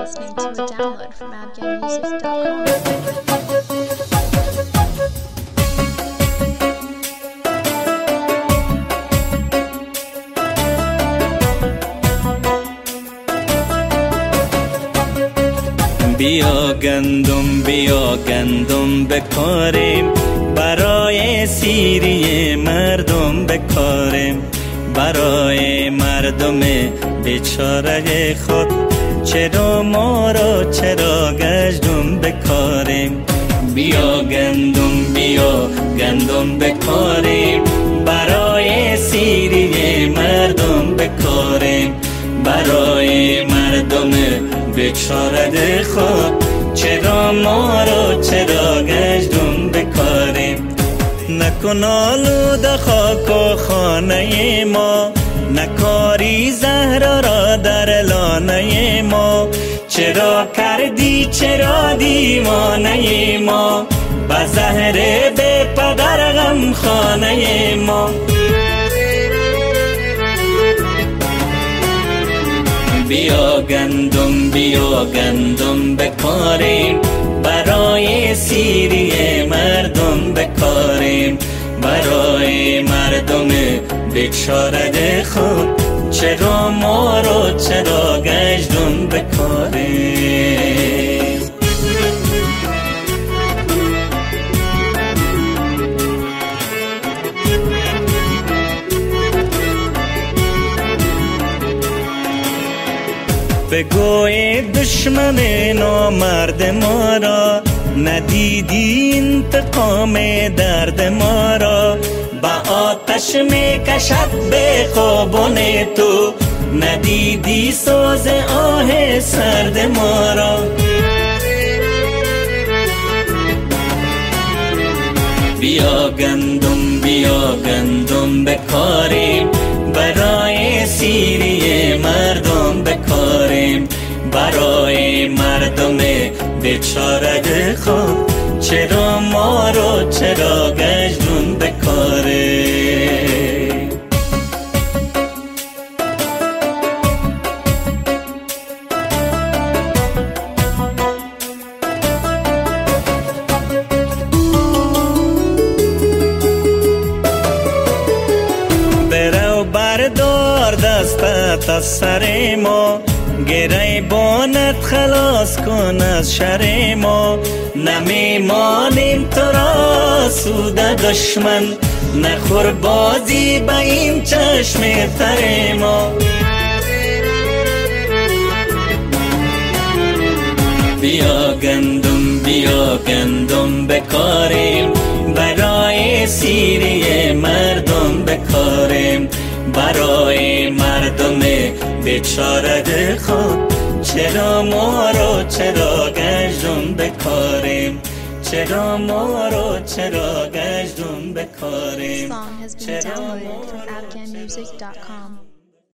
listening to a download from AfghanMusic.com. بیا گندم بکاریم، برای سیری مردم بکاریم، برای مردم بیچاره خود. چرا ما را چرا گشتم بکاریم؟ بیا گندم بکاریم، برای سیری مردم بکاریم، برای مردم بیچاره خود. چرا ما را چرا گشتم بکاریم؟ نکن آلوده خاک و خانه ما، نکاری زهر را در لانه ما. چرا کردی چرا دیوانه ما، به زهر بی پدر غم خانه ما. بیا گندم بکاریم، برای سیری مردم بکاریم، برای مردم بیچاره خود. چرا ما را چرا گشتم بکاریم؟ بگوی دشمن نامرد ما را، ندیدی انتقام درد ما را. با آتش می کشد به خوابان تو، ندیدی سوز آه سرد ما را. بیا گندم بکاریم، برای سیری مردم بکاریم، برای مردم بیچاره خود. چرا ما را چرا گشتم بکاریم؟ بردار دستت از سر ما، گره بانت خلاص کن از شر ما. نمیمانیم تو را سود دشمن، نخور بازی به این چشم تر ما. بیا گندم بکاریم، برای سیری مردم بکاریم، برای مردم بیچاره خود. چرا ما را چرا گشتم بکاریم؟ چرا ما را چرا گشتم بکاریم؟ This song has been downloaded from AfghanMusic.com.